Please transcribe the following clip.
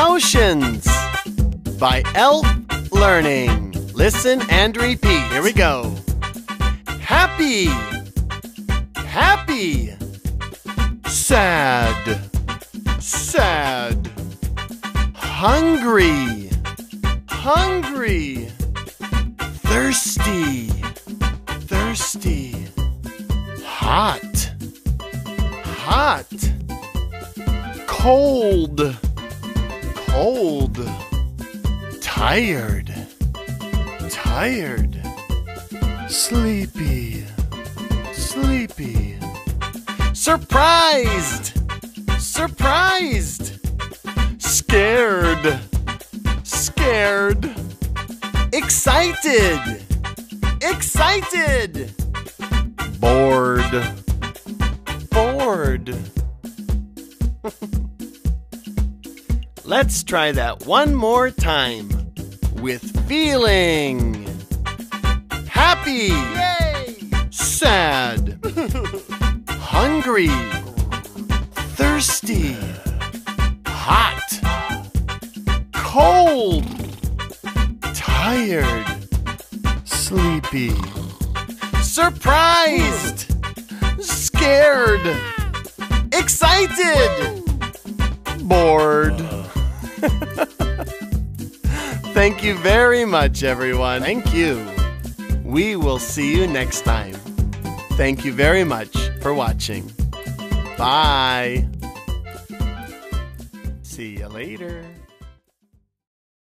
emotions by Elf Learning. Listen and repeat. Here we go. Happy, happy. Sad, sad. Hungry, hungry. Thirsty, thirsty. Hot, hot. Cold, cold. Tired, tired. Sleepy, sleepy. Surprised, surprised. Scared, scared. Excited, excited. Bored, bored. Let's try that one more time with feeling. Happy, yay! Sad, hungry, thirsty, hot, cold, tired, sleepy, surprised, scared, excited, bored. Thank you very much, everyone. Thank you. We will see you next time. Thank you very much for watching. Bye. See you later.